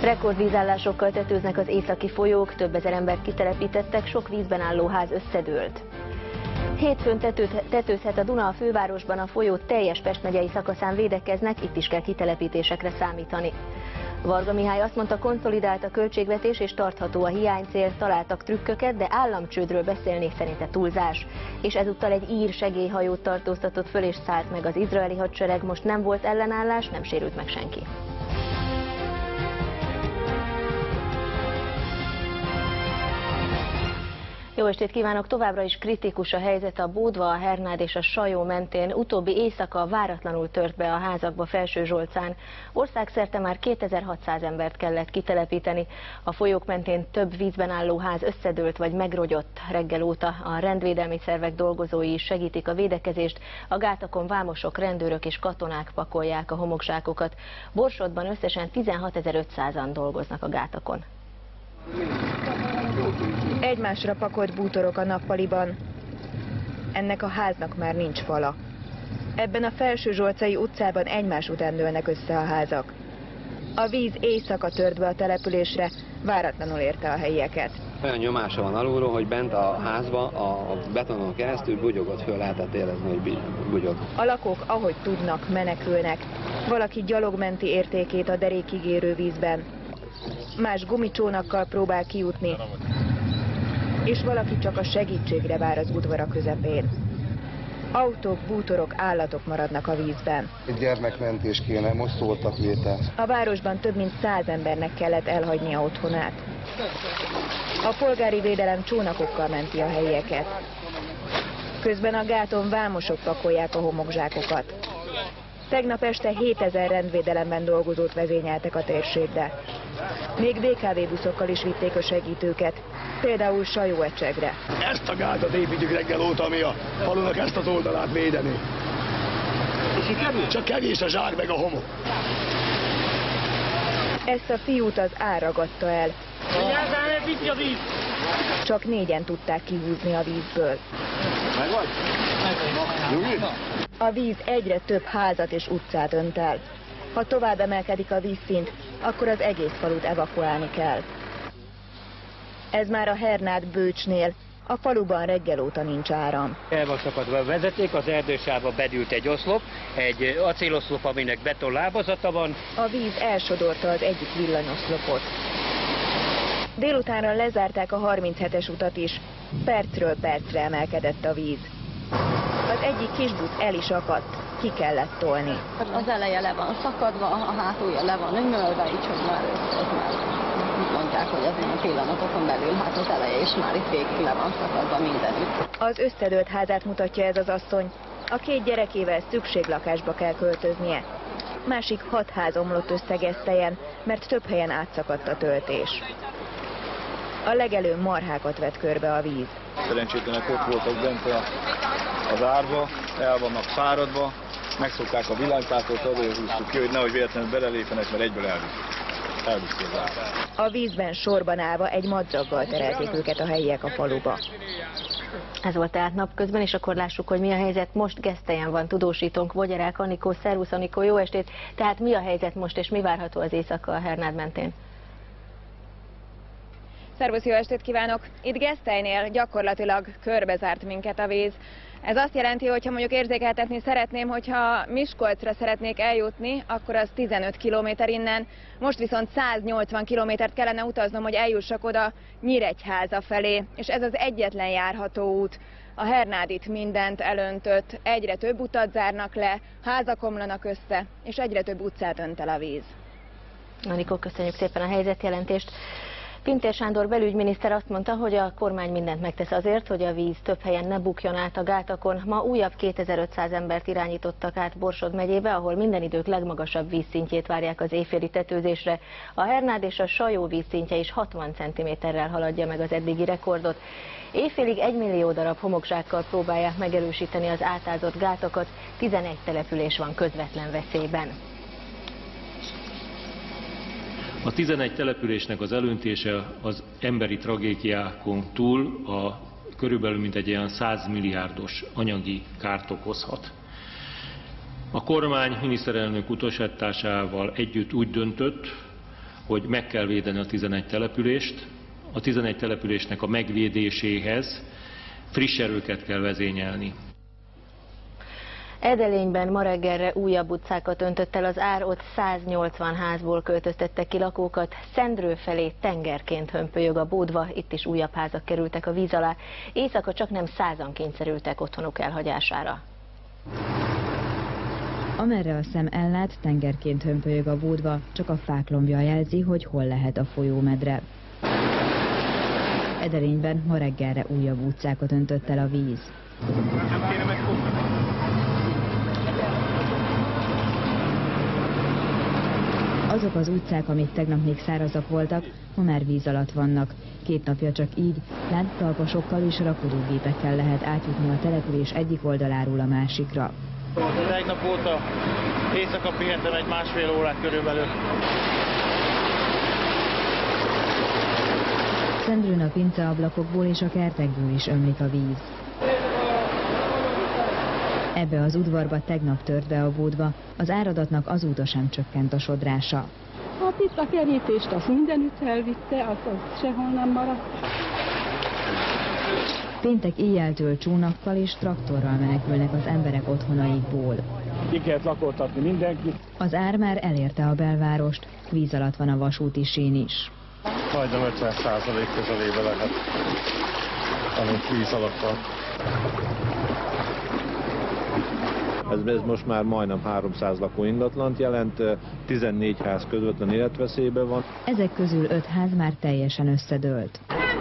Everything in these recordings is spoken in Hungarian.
Rekordvízállásokkal tetőznek az északi folyók, több ezer embert kitelepítettek, sok vízben álló ház összedőlt. Hétfőn tetőzhet a Duna a fővárosban, a folyó teljes Pest megyei szakaszán védekeznek, itt is kell kitelepítésekre számítani. Varga Mihály azt mondta, konszolidált a költségvetés és tartható a hiánycél, találtak trükköket, de államcsődről beszélni szerinte túlzás. És ezúttal egy ír segélyhajót tartóztatott föl és szállt meg az izraeli hadsereg, most nem volt ellenállás, nem sérült meg senki. Jó estét kívánok! Továbbra is kritikus a helyzet a Bódva, a Hernád és a Sajó mentén. Utóbbi éjszaka váratlanul tört be a házakba Felsőzsolcán. Országszerte már 2600 embert kellett kitelepíteni. A folyók mentén több vízben álló ház összedőlt vagy megrogyott. Reggel óta a rendvédelmi szervek dolgozói is segítik a védekezést. A gátakon vámosok, rendőrök és katonák pakolják a homokzsákokat. Borsodban összesen 16.500-an dolgoznak a gátakon. Egymásra pakolt bútorok a nappaliban. Ennek a háznak már nincs fala. Ebben a Felsőzsolcai utcában egymás után dőlnek össze a házak. A víz éjszaka tört be a településre, váratlanul érte a helyieket. Olyan nyomása van alulról, hogy bent a házba a betonon keresztül bugyogott, föl lehetett érezni, hogy bugyog. A lakók ahogy tudnak, menekülnek. Valaki gyalogmenti értékét a derékig érő vízben. Más gumicsónakkal próbál kijutni, és valaki csak a segítségre vár az udvara közepén. Autók, bútorok, állatok maradnak a vízben. Egy gyermekmentés kéne, most szóltak léte. A városban több mint 100 embernek kellett elhagynia otthonát. A polgári védelem csónakokkal menti a helyieket. Közben a gáton vámosok pakolják a homokzsákokat. Tegnap este 7000 rendvédelemben dolgozót vezényeltek a térségbe. Még DKV buszokkal is vitték a segítőket, például Sajóecsegre. Ezt a gátat építjük reggel óta, ami a falunak ezt az oldalát védeni. Csak kevés a zsák meg a homok. Ezt a fiút az ár ragadta el. Csak 4-en tudták kihúzni a vízből. A víz egyre több házat és utcát önt el. Ha tovább emelkedik a vízszint, akkor az egész falut evakuálni kell. Ez már a Hernád Bőcsnél. A faluban reggel óta nincs áram. El van szakadva a vezeték, az erdősávba bedült egy oszlop, egy acéloszlop, aminek beton lábazata van. A víz elsodorta az egyik villanyoszlopot. Délutánra lezárták a 37-es utat is. Percről percre emelkedett a víz. Az egyik kisbusz el is akadt, ki kellett tolni. Az eleje le van szakadva, a hátulja le van ömölve, így hogy már mondják, hogy az ilyen pillanatokon belül, hát az eleje is már itt végig le van szakadva mindenütt. Az összedőlt házát mutatja ez az asszony. A 2 gyerekével szükséglakásba kell költöznie. Másik 6 ház omlott össze Gesztelyen, mert több helyen átszakadt a töltés. A legelő marhákat vett körbe a víz. Szerencsétlenek ott voltak bent az árba, el vannak száradva, megszokták a villanytátót, azért húztuk ki, hogy nehogy véletlenül belelépjenek, mert egyből elviszték az árba. A vízben sorban állva egy madzaggal terelték őket a helyiek a faluba. Ez volt tehát napközben, és akkor lássuk, hogy mi a helyzet most. Gesztelyen van tudósítónk, Vogyarák Anikó. Szervusz Anikó, jó estét! Tehát mi a helyzet most, és mi várható az éjszaka a Hernád mentén? Szervusz, jó estét kívánok! Itt Gesztelynél gyakorlatilag körbezárt minket a víz. Ez azt jelenti, hogy ha mondjuk érzékeltetni szeretném, hogyha Miskolcra szeretnék eljutni, akkor az 15 km innen. Most viszont 180 kilométert kellene utaznom, hogy eljussak oda Nyíregyháza felé. És ez az egyetlen járható út. A Hernád itt mindent elöntött, egyre több utat zárnak le, házak omlanak össze, és egyre több utcát önt el a víz. Anikó, köszönjük szépen a helyzetjelentést. Pintér Sándor belügyminiszter azt mondta, hogy a kormány mindent megtesz azért, hogy a víz több helyen ne bukjon át a gátakon. Ma újabb 2500 embert irányítottak át Borsod megyébe, ahol minden idők legmagasabb vízszintjét várják az éjféli tetőzésre. A Hernád és a Sajó vízszintje is 60 cm-rel haladja meg az eddigi rekordot. Éjfélig 1 millió darab homokzsákkal próbálják megerősíteni az átázott gátakat, 11 település van közvetlen veszélyben. A 11 településnek az elöntése az emberi tragédiákon túl körülbelül mintegy olyan 100 milliárdos anyagi kárt okozhat. A kormány miniszterelnök utasításával együtt úgy döntött, hogy meg kell védeni a 11 települést. A 11 településnek a megvédéséhez friss erőket kell vezényelni. Edelényben ma reggelre újabb utcákat öntött el az ár, ott 180 házból költöztettek ki lakókat, Szendrő felé tengerként hömpölyög a Bódva, itt is újabb házak kerültek a víz alá, éjszaka csaknem 100-an kényszerültek otthonuk elhagyására. Amerre a szem ellát, tengerként hömpölyög a Bódva, csak a fák lombja jelzi, hogy hol lehet a folyómedre. Edelényben ma reggelre újabb utcákat öntött el a víz. Azok az utcák, amik tegnap még szárazak voltak, ma már víz alatt vannak. 2 napja csak így, lánctalpasokkal és rakodógépekkel lehet átjutni a település egyik oldaláról a másikra. Tegnap óta éjszaka pihentem egy másfél órát körülbelül. Szendrőn a pinceablakokból és a kertekből is ömlik a víz. Ebbe az udvarba tegnap tört be a Bódva, az áradatnak azóta sem csökkent a sodrása. Hát itt a kerítést azt mindenütt elvitte, az sehol nem maradt. Péntek éjjeltől csónakkal és traktorral menekülnek az emberek otthonaikból. Ki kellett lakoltatni mindenkit. Az ár már elérte a belvárost, víz alatt van a vasúti sín is. Majdnem 50% közelébe lehet, amit víz alatt van. Ez most már majdnem 300 lakóingatlant jelent, 14 ház közvetlen életveszélyben van. Ezek közül 5 ház már teljesen összedőlt.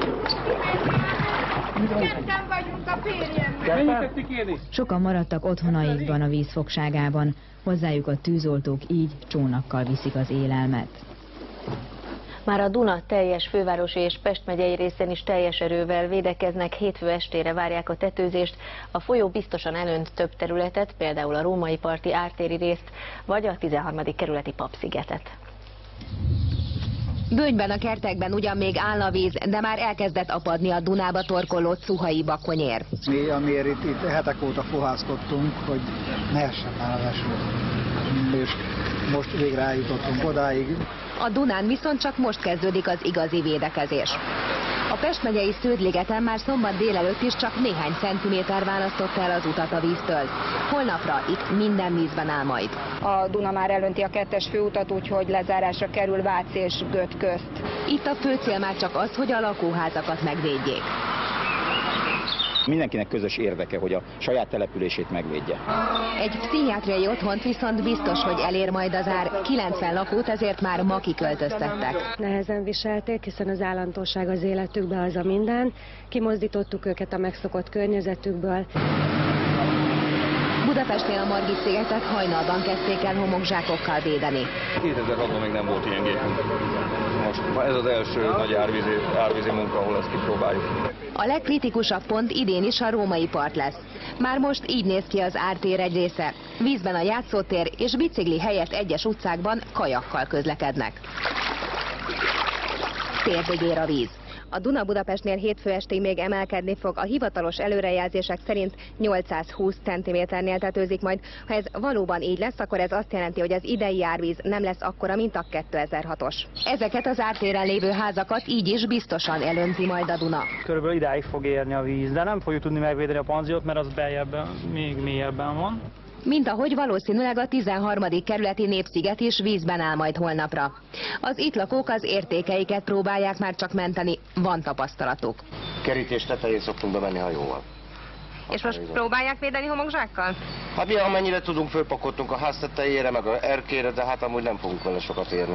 Sokan maradtak otthonaikban a víz fogságában, hozzájuk a tűzoltók így csónakkal viszik az élelmet. Már a Duna teljes fővárosi és Pest megyei részén is teljes erővel védekeznek, hétfő estére várják a tetőzést. A folyó biztosan elönt több területet, például a római parti ártéri részt, vagy a 13. kerületi Papszigetet. Bönyben a kertekben ugyan még áll a víz, de már elkezdett apadni a Dunába torkoló Cuhai Bakonyér. Mi, amiért itt hetek óta fohászkodtunk, hogy ne essen már az eső. És most végre eljutottunk odáig. A Dunán viszont csak most kezdődik az igazi védekezés. A Pest megyei Sződligeten már szombat délelőtt is csak néhány centiméter választotta el az utat a víztől. Holnapra itt minden vízben áll majd. A Duna már elönti a 2-es főutat, úgyhogy lezárásra kerül Vác és Göt közt. Itt a fő cél már csak az, hogy a lakóházakat megvédjék. Mindenkinek közös érdeke, hogy a saját települését megvédje. Egy pszichiátriai otthont viszont biztos, hogy elér majd az ár. 90 lakót ezért már ma kiköltöztettek. Nehezen viselték, hiszen az állandóság az életükbe az a minden. Kimozdítottuk őket a megszokott környezetükből. Budapestnél a Margit-szigetet hajnalban kezdték el homokzsákokkal védeni. 2006-ban még nem volt ilyen gépünk. Most ez az első nagy árvízi munka, ahol ezt kipróbáljuk. A legkritikusabb pont idén is a római part lesz. Már most így néz ki az ártér egy része. Vízben a játszótér és bicikli helyett egyes utcákban kajakkal közlekednek. Térdig ér a víz. A Duna Budapestnél hétfő estig még emelkedni fog, a hivatalos előrejelzések szerint 820 cm-nél tetőzik majd. Ha ez valóban így lesz, akkor ez azt jelenti, hogy az idei árvíz nem lesz akkora, mint a 2006-os. Ezeket az ártéren lévő házakat így is biztosan elönti majd a Duna. Körülbelül idáig fog érni a víz, de nem fogjuk tudni megvédeni a panziót, mert az beljebben, még mélyebben van. Mint ahogy valószínűleg a 13. kerületi Népsziget is vízben áll majd holnapra. Az itt lakók az értékeiket próbálják már csak menteni, van tapasztalatuk. Kerítés tetején szoktunk bemenni hajóval. És most próbálják védeni homokzsákkal? Hát mi amennyire tudunk, fölpakoltunk a ház tetejére, meg a erkére, de hát amúgy nem fogunk vele sokat érni.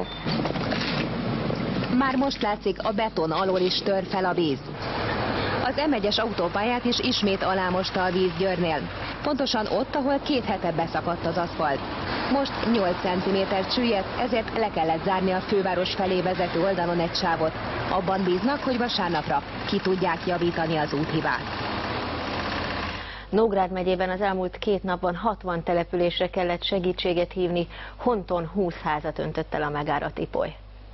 Már most látszik, a beton alól is tör fel a víz. Az M1-es autópályát is ismét alámosta a víz Győrnél. Pontosan ott, ahol 2 hete beszakadt az aszfalt. Most 8 cm süllyedt, ezért le kellett zárni a főváros felé vezető oldalon egy sávot. Abban bíznak, hogy vasárnapra ki tudják javítani az úthibát. Nógrád megyében az elmúlt 2 napban 60 településre kellett segítséget hívni, Honton 20 házat öntött el a megáradt ipoly.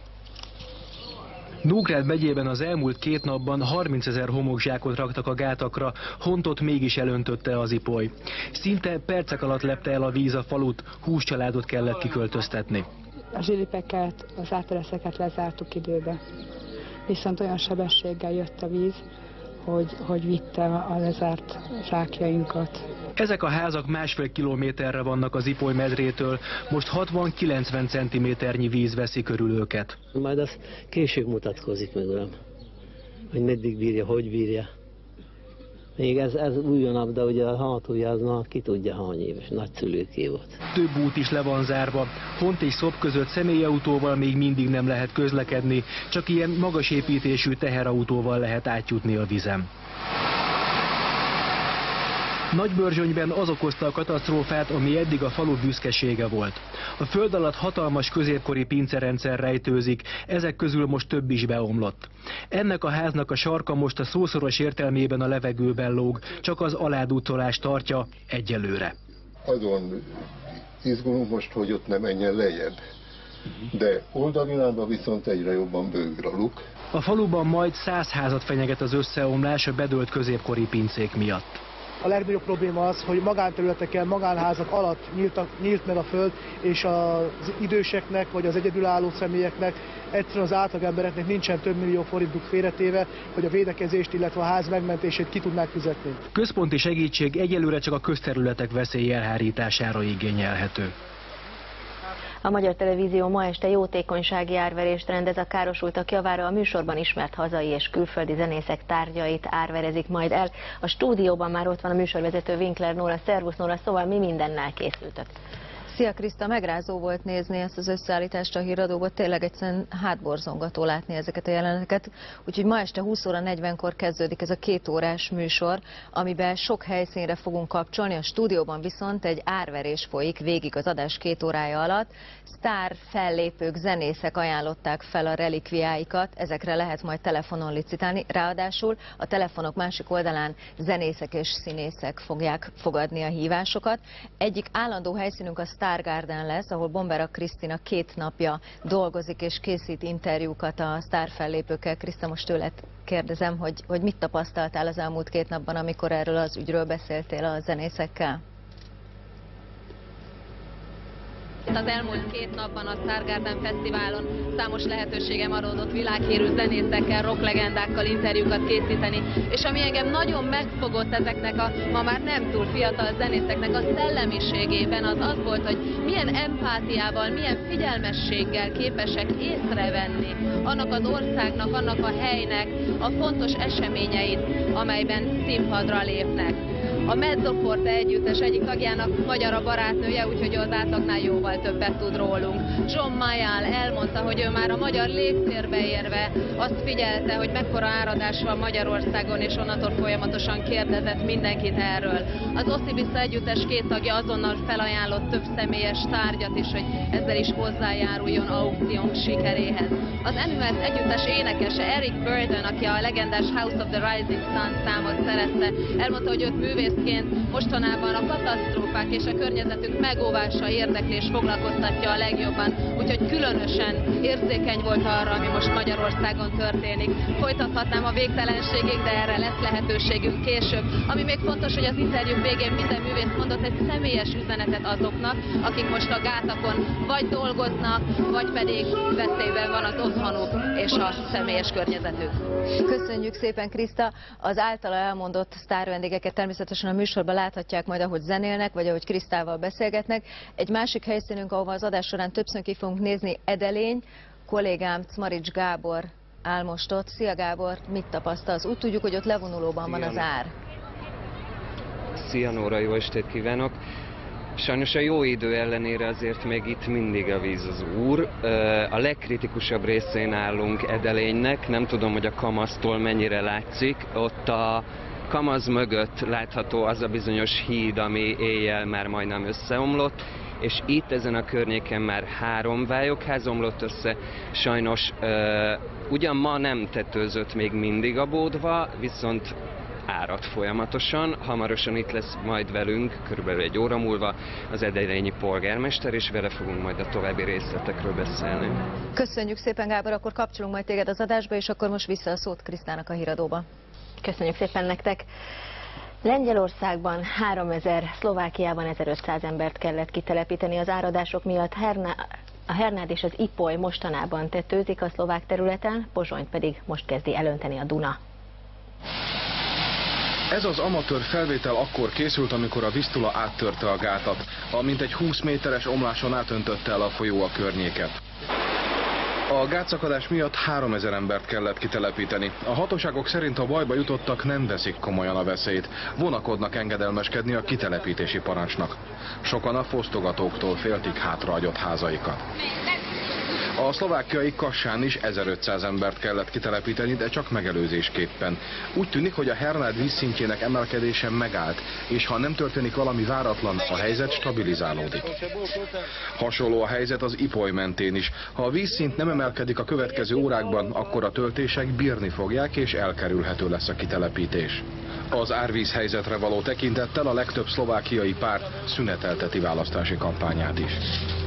Nógrád megyében az elmúlt 2 napban 30 000 homokzsákot raktak a gátakra, Hontot mégis elöntötte az ipoly. Szinte percek alatt lepte el a víz a falut, 20 családot kellett kiköltöztetni. a zsilipeket, az átereszeket lezártuk időbe. Viszont olyan sebességgel jött a víz, hogy vitte a lezárt zsákjainkat. Ezek a házak 1,5 kilométerre vannak az Ipoly medrétől, most 60-90 centiméternyi víz veszi körül őket. Majd az később mutatkozik meg, uram, hogy meddig bírja, hogy bírja. Még ez újonabb, de ugye a hatója az ki tudja hány éves, nagyszülőké volt. Több út is le van zárva. Hont és Szop között személyautóval még mindig nem lehet közlekedni, csak ilyen magas építésű teherautóval lehet átjutni a vízen. Nagybörzsönyben az okozta a katasztrófát, ami eddig a falu büszkesége volt. A föld alatt hatalmas középkori pincerendszer rejtőzik, ezek közül most több is beomlott. Ennek a háznak a sarka most a szószoros értelmében a levegőben lóg, csak az aládúcolás tartja egyelőre. Azon izgulunk most, hogy ott ne menjen lejjebb, de oldalirányban viszont egyre jobban bővül a luk. A faluban majd 100 házat fenyeget az összeomlás a bedőlt középkori pincék miatt. A legnagyobb probléma az, hogy magánterületeken, magánházak alatt nyílt meg a föld, és az időseknek vagy az egyedülálló személyeknek, egyszerűen az átlagembereknek nincsen több millió forintuk félretéve, hogy a védekezést, illetve a ház megmentését ki tudnák fizetni. Központi segítség egyelőre csak a közterületek veszély elhárítására igényelhető. A Magyar Televízió ma este jótékonysági árverést rendez a károsultak javára, a műsorban ismert hazai és külföldi zenészek tárgyait árverezik majd el. A stúdióban már ott van a műsorvezető Winkler Nóra. Szervusz Nóra, szóval mi mindennel készültök? Szia Kriszta, megrázó volt nézni ezt az összeállítást a híradóban, tényleg egyszerűen hátborzongató látni ezeket a jeleneteket. Úgyhogy ma este 20 óra 40-kor kezdődik ez a 2 órás műsor, amiben sok helyszínre fogunk kapcsolni, a stúdióban viszont egy árverés folyik végig az adás 2 órája alatt. Sztár fellépők, zenészek ajánlották fel a relikviáikat, ezekre lehet majd telefonon licitálni, ráadásul a telefonok másik oldalán zenészek és színészek fogják fogadni a hívásokat. Egyik állandó helyszínünk a Star Garden lesz, ahol Bombera Krisztina 2 napja dolgozik és készít interjúkat a sztárfellépőkkel. Kriszta, most tőled kérdezem, hogy mit tapasztaltál az elmúlt 2 napban, amikor erről az ügyről beszéltél a zenészekkel? Az elmúlt 2 napban a Star Garden Fesztiválon számos lehetőségem adódott világhírű zenészekkel, rocklegendákkal interjúkat készíteni, és ami engem nagyon megfogott ezeknek a ma már nem túl fiatal zenészeknek a szellemiségében, az volt, hogy milyen empátiával, milyen figyelmességgel képesek észrevenni annak az országnak, annak a helynek a fontos eseményeit, amelyben színpadra lépnek. A Mezzoforte együttes egyik tagjának magyar a barátnője, úgyhogy az átlagnál jóval többet tud rólunk. John Mayall elmondta, hogy ő már a magyar légtérbe érve azt figyelte, hogy mekkora áradás van Magyarországon, és onnantól folyamatosan kérdezett mindenkit erről. Az Oszibisza együttes 2 tagja azonnal felajánlott több személyes tárgyat is, hogy ezzel is hozzájáruljon aukciónk sikeréhez. Az Animals együttes énekese Eric Burdon, aki a legendás House of the Rising Sun számot szerezte, elmondta, hogy őt művészként mostanában a katasztrófák és a környezetünk megóvása érdekli és foglalkoztatja a legjobban, úgyhogy különösen érzékeny volt arra, ami most Magyarországon történik. Folytathatnám a végtelenségig, de erre lesz lehetőségünk később. Ami még fontos, hogy az interjú végén minden művész mondott egy személyes üzenetet azoknak, akik most a gátakon vagy dolgoznak, vagy pedig veszélyben van az otthonuk és a személyes környezetük. Köszönjük szépen, Kriszta! Az általa elmondott sztárvendégeket természetesen a műsorban láthatják majd, ahogy zenélnek, vagy ahogy Krisztával beszélgetnek. Egy másik helyszínünk, ahova az adás során többször ki fogunk nézni, Edelény. Kollégám Cmarics Gábor áll most ott. Szia Gábor, mit tapasztalsz? Úgy tudjuk, hogy ott levonulóban van az ár. Szia Nóra, jó estét kívánok! Sajnos a jó idő ellenére azért még itt mindig a víz az úr. A legkritikusabb részén állunk Edelénynek, nem tudom, hogy a Kamasztól mennyire látszik. Ott a Kamaz mögött látható az a bizonyos híd, ami éjjel már majdnem összeomlott, és itt ezen a környéken már 3 vályogház omlott össze. Sajnos ugyan ma nem tetőzött még mindig a Bódva, viszont árad folyamatosan. Hamarosan itt lesz majd velünk, körülbelül 1 óra múlva az edelényi polgármester, és vele fogunk majd a további részletekről beszélni. Köszönjük szépen, Gábor, akkor kapcsolunk majd téged az adásba, és akkor most vissza a szót Krisztának a híradóba. Köszönjük szépen nektek! Lengyelországban 3000, Szlovákiában 1500 embert kellett kitelepíteni az áradások miatt. A Hernád és az Ipoly mostanában tetőzik a szlovák területen, Pozsonyt pedig most kezdi elönteni a Duna. Ez az amatőr felvétel akkor készült, amikor a Vistula áttörte a gátat, amint egy 20 méteres omláson átöntötte el a folyó a környéket. A gátszakadás miatt 3000 embert kellett kitelepíteni. A hatóságok szerint a bajba jutottak nem veszik komolyan a veszélyt, vonakodnak engedelmeskedni a kitelepítési parancsnak. Sokan a fosztogatóktól féltik hátrahagyott házaikat. A szlovákiai Kassán is 1500 embert kellett kitelepíteni, de csak megelőzésképpen. Úgy tűnik, hogy a Hernád vízszintjének emelkedése megállt, és ha nem történik valami váratlan, a helyzet stabilizálódik. Hasonló a helyzet az Ipoly mentén is. Ha a vízszint nem emelkedik a következő órákban, akkor a töltések bírni fogják, és elkerülhető lesz a kitelepítés. Az árvíz helyzetre való tekintettel a legtöbb szlovákiai párt szünetelteti választási kampányát is.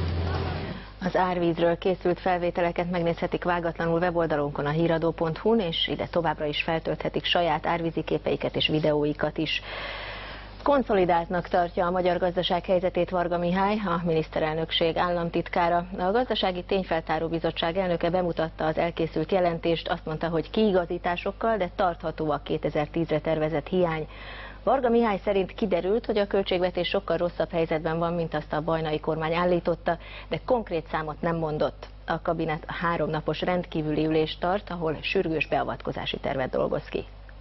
Az árvízről készült felvételeket megnézhetik vágatlanul weboldalunkon, a híradó.hu-n, és ide továbbra is feltölthetik saját árvízi képeiket és videóikat is. Konszolidáltnak tartja a magyar gazdaság helyzetét Varga Mihály, a miniszterelnökség államtitkára. A Gazdasági Tényfeltáró Bizottság elnöke bemutatta az elkészült jelentést, azt mondta, hogy kiigazításokkal, de tartható a 2010-re tervezett hiány. Varga Mihály szerint kiderült, hogy a költségvetés sokkal rosszabb helyzetben van, mint azt a bajnai kormány állította, de konkrét számot nem mondott. A kabinet 3 napos rendkívüli ülést tart, ahol sürgős beavatkozási tervet dolgoz ki.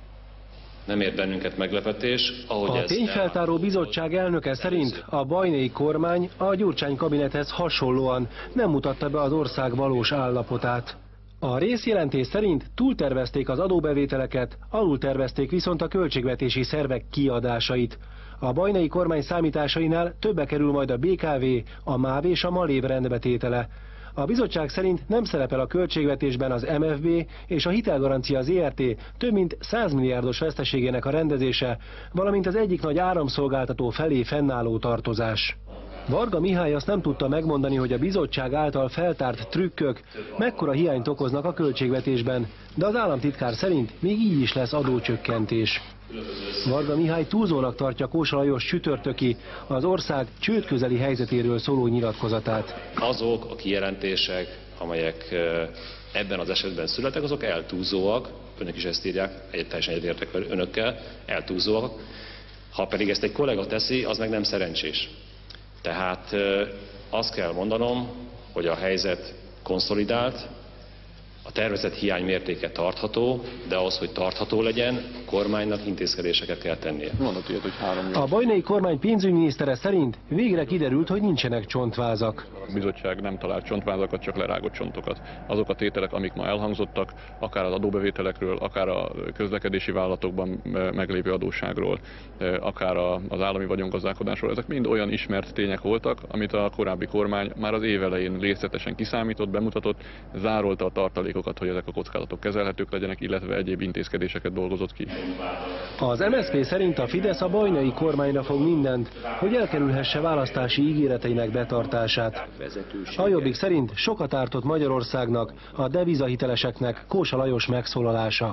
Nem ért bennünket meglepetés, ahogy a Tényfeltáró Bizottság elnöke szerint a bajnai kormány a Gyurcsány kabinethez hasonlóan nem mutatta be az ország valós állapotát. A részjelentés szerint túltervezték az adóbevételeket, alultervezték viszont a költségvetési szervek kiadásait. A bajnai kormány számításainál többe kerül majd a BKV, a MÁV és a MALÉV rendbetétele. A bizottság szerint nem szerepel a költségvetésben az MFB és a Hitelgarancia Zrt. Több mint 100 milliárdos veszteségének a rendezése, valamint az egyik nagy áramszolgáltató felé fennálló tartozás. Varga Mihály azt nem tudta megmondani, hogy a bizottság által feltárt trükkök mekkora hiányt okoznak a költségvetésben, de az államtitkár szerint még így is lesz adócsökkentés. Varga Mihály túlzónak tartja Kósa Lajos csütörtöki, az ország csődközeli helyzetéről szóló nyilatkozatát. Azok a kijelentések, amelyek ebben az esetben születtek, azok eltúlzóak, önök is ezt írják, teljesen egyetértek önökkel, eltúlzóak. Ha pedig ezt egy kollega teszi, az meg nem szerencsés. Tehát azt kell mondanom, hogy a helyzet konszolidált, a tervezett hiány mértéke tartható, de ahhoz, hogy tartható legyen, a kormánynak intézkedéseket kell tennie. A bajnai kormány pénzügyminisztere szerint végre kiderült, hogy nincsenek csontvázak. A bizottság nem talált csontvázakat, csak lerágott csontokat. Azok a tételek, amik ma elhangzottak, akár az adóbevételekről, akár a közlekedési vállalatokban meglévő adósságról, akár az állami vagyongazdálkodásról, ezek mind olyan ismert tények voltak, amit a korábbi kormány már az év elején részletesen kiszámított, bemutatott, zárolta a tartalékokat, hogy ezek a kockázatok kezelhetők legyenek, illetve egyéb intézkedéseket dolgozott ki. Az MSZP szerint a Fidesz a bajnai kormányra fog mindent, hogy elkerülhesse választási ígéreteinek betartását. A Jobbik szerint sokat ártott Magyarországnak, a devizahiteleseknek Kósa Lajos megszólalása.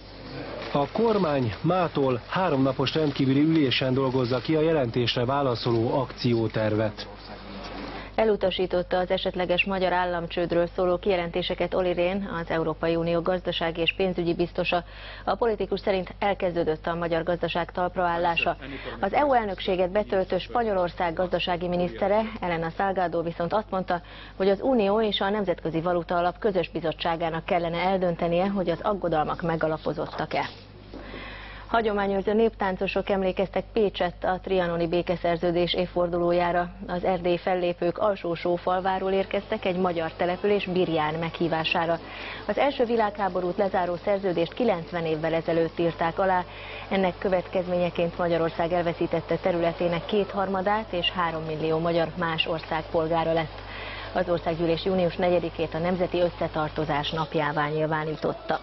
A kormány mától 3 napos rendkívüli ülésen dolgozza ki a jelentésre válaszoló akciótervet. Elutasította az esetleges magyar államcsődről szóló kijelentéseket Olli Rehn, az Európai Unió gazdasági és pénzügyi biztosa. A politikus szerint elkezdődött a magyar gazdaság talpraállása. Az EU elnökséget betöltő Spanyolország gazdasági minisztere, Elena Salgado viszont azt mondta, hogy az Unió és a Nemzetközi Valutaalap közös bizottságának kellene eldöntenie, hogy az aggodalmak megalapozottak-e. Hagyományőrző néptáncosok emlékeztek Pécsett a trianoni békeszerződés évfordulójára. Az erdélyi fellépők Alsó-Sófalváról érkeztek egy magyar település Birján meghívására. Az első világháborút lezáró szerződést 90 évvel ezelőtt írták alá. Ennek következményeként Magyarország elveszítette területének 2/3 és 3 millió magyar más ország polgára lett. Az országgyűlés június 4-ét a Nemzeti Összetartozás napjává nyilvánította.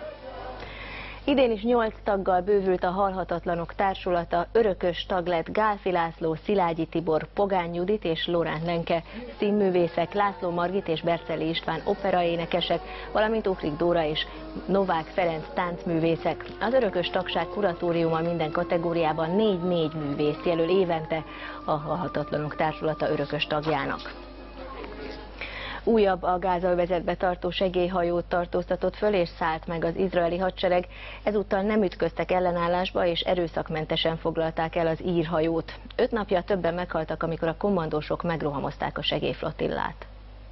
Idén is 8 taggal bővült a Halhatatlanok Társulata, örökös tag lett Gálfi László, Szilágyi Tibor, Pogány Judit és Lórán Lenke, színművészek László Margit és Berceli István operaénekesek, valamint Ukrik Dóra és Novák Ferenc táncművészek. Az örökös tagság kuratóriuma minden kategóriában 4 művész jelöl évente a Halhatatlanok Társulata örökös tagjának. Újabb a Gázaövezetbe tartó segélyhajót tartóztatott föl és szállt meg az izraeli hadsereg. Ezúttal nem ütköztek ellenállásba és erőszakmentesen foglalták el az ír hajót. 5 napja többen meghaltak, amikor a kommandósok megrohamozták a segélyflotillát.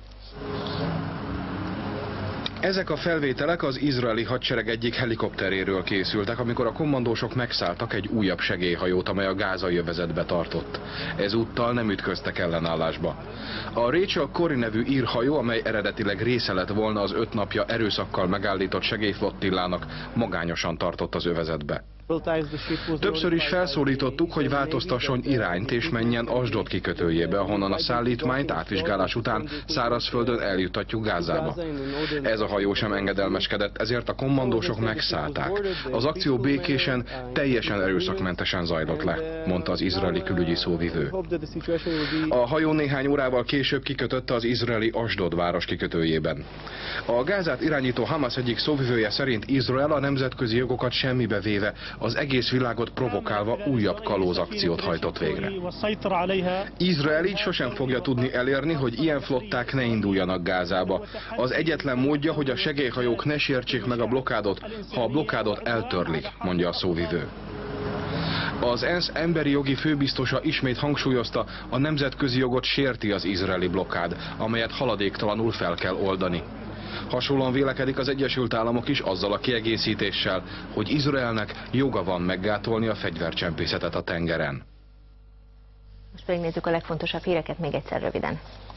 Ezek a felvételek az izraeli hadsereg egyik helikopteréről készültek, amikor a kommandósok megszálltak egy újabb segélyhajót, amely a gázai övezetbe tartott. Ezúttal nem ütköztek ellenállásba. A Rachel Corrie nevű ír hajó, amely eredetileg része lett volna az 5 napja erőszakkal megállított segélyflottillának, magányosan tartott az övezetbe. Többször is felszólítottuk, hogy változtasson irányt és menjen Asdod kikötőjébe, ahonnan a szállítmányt átvizsgálás után szárazföldön eljuttatjuk Gázába. Ez a hajó sem engedelmeskedett, ezért a kommandósok megszállták. Az akció békésen, teljesen erőszakmentesen zajlott le, mondta az izraeli külügyi szóvivő. A hajó néhány órával később kikötötte az izraeli Asdod város kikötőjében. A Gázát irányító Hamas egyik szóvivője szerint Izrael a nemzetközi jogokat semmibe véve, az egész világot provokálva újabb kalózakciót hajtott végre. Izrael így sosem fogja tudni elérni, hogy ilyen flották ne induljanak Gázába. Az egyetlen módja, hogy a segélyhajók ne sértsék meg a blokádot, ha a blokádot eltörlik, mondja a szóvivő. Az ENSZ emberi jogi főbiztosa ismét hangsúlyozta, a nemzetközi jogot sérti az izraeli blokkád, amelyet haladéktalanul fel kell oldani. Hasonlóan vélekedik az Egyesült Államok is azzal a kiegészítéssel, hogy Izraelnek joga van meggátolni a fegyvercsempészetet a tengeren. Most pedig nézzük a legfontosabb híreket még egyszer röviden.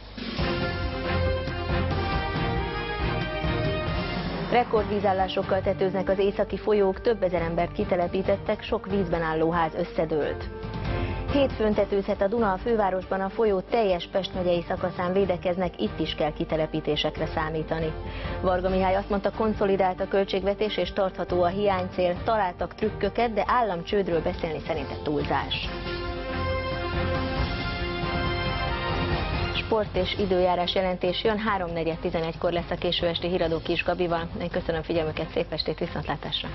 Rekordvízállásokkal tetőznek az északi folyók, több ezer embert kitelepítettek, sok vízben álló ház összedőlt. Hétfőn tetőzhet a Duna a fővárosban, a folyó teljes Pest megyei szakaszán védekeznek, itt is kell kitelepítésekre számítani. Varga Mihály azt mondta, konszolidált a költségvetés és tartható a hiánycél, találtak trükköket, de államcsődről beszélni szerinte túlzás. Sport és időjárás jelentés jön, 3:11-kor lesz a késő esti híradó Kis Gabival. Én köszönöm figyelmüket, szép estét, viszontlátásra!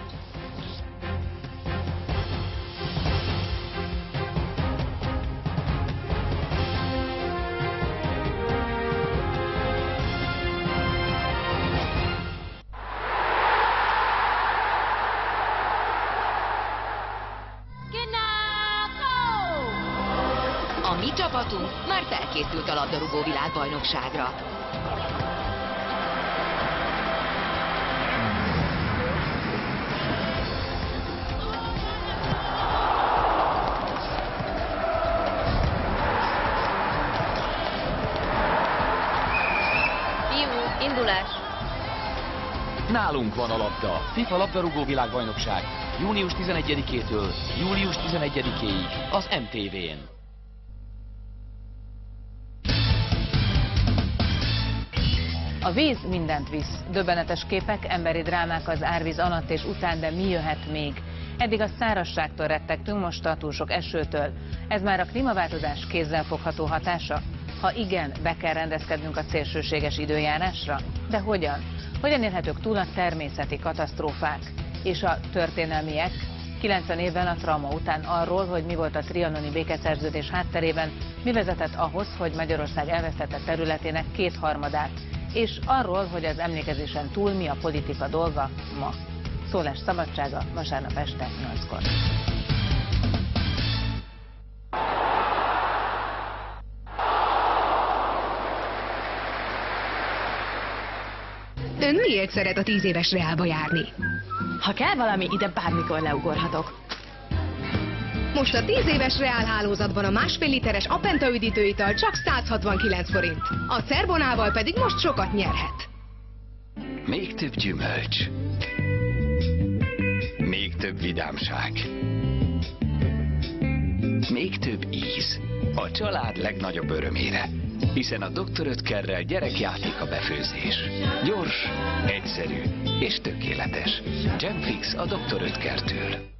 A mi csapatunk már felkészült a labdarúgó világbajnokságra. Fiú, indulás! Nálunk van a labda. FIFA labdarúgó világbajnokság. Június 11-től július 11-ig az MTV-n. A víz mindent visz. Döbbenetes képek, emberi drámák az árvíz alatt és után, de mi jöhet még? Eddig a szárazságtól rettegtünk, most a túl sok esőtől. Ez már a klímaváltozás kézzelfogható hatása? Ha igen, be kell rendezkednünk a szélsőséges időjárásra? De hogyan? Hogyan élhetők túl a természeti katasztrófák? És a történelmiek? 90 évvel a trauma után arról, hogy mi volt a trianoni békeszerződés hátterében, mi vezetett ahhoz, hogy Magyarország elvesztette területének 2/3-át, és arról, hogy az emlékezésen túl mi a politika dolga ma. Szólás szabadsága vasárnap este 8-kor. Ön miért szeret a 10 éves Reálba járni? Ha kell valami, ide bármikor leugorhatok. Most a 10 éves Reál hálózatban a 1,5 literes Apenta üdítőital csak 169 forint. A Cerbonával pedig most sokat nyerhet. Még több gyümölcs. Még több vidámság. Még több íz. A család legnagyobb örömére. Hiszen a Dr. Oetkerrel gyerekjáték a befőzés. Gyors, egyszerű és tökéletes. Gemfix a Dr. Oetkertől.